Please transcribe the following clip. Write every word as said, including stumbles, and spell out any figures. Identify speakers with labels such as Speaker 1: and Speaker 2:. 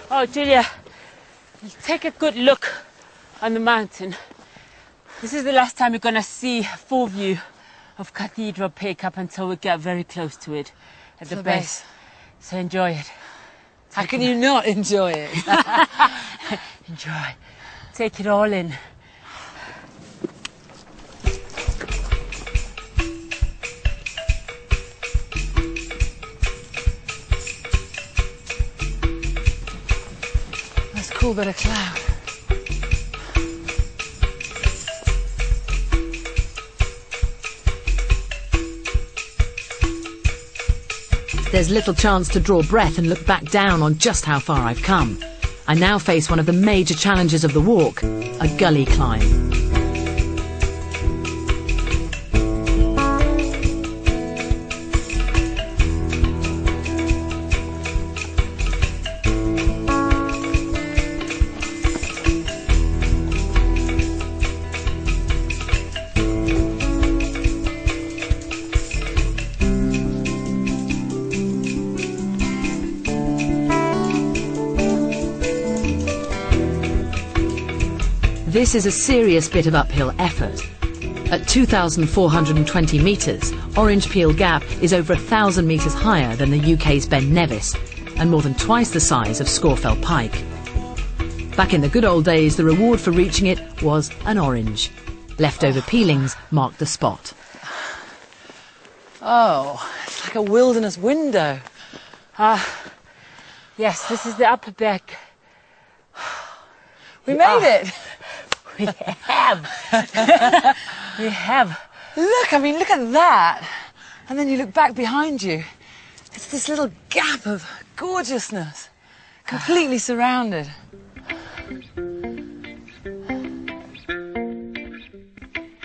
Speaker 1: Oh, Julia, take a good look on the mountain. This is the last time you're going to see a full view of Cathedral Peak up until we get very close to it at the, the base. base. So enjoy it.
Speaker 2: How can you not enjoy it?
Speaker 1: Enjoy. Take it all in.
Speaker 2: That's a cool bit of cloud.
Speaker 3: There's little chance to draw breath and look back down on just how far I've come. I now face one of the major challenges of the walk, a gully climb. This is a serious bit of uphill effort. At two thousand four hundred twenty metres, Orange Peel Gap is over a thousand metres higher than the U K's Ben Nevis and more than twice the size of Scawfell Pike. Back in the good old days, the reward for reaching it was an orange. Leftover peelings marked the spot.
Speaker 2: Oh, it's like a wilderness window.
Speaker 1: Ah, yes, this is the upper back.
Speaker 2: We made ah. it!
Speaker 1: We have. We have.
Speaker 2: Look, I mean, look at that. And then you look back behind you. It's this little gap of gorgeousness, completely surrounded.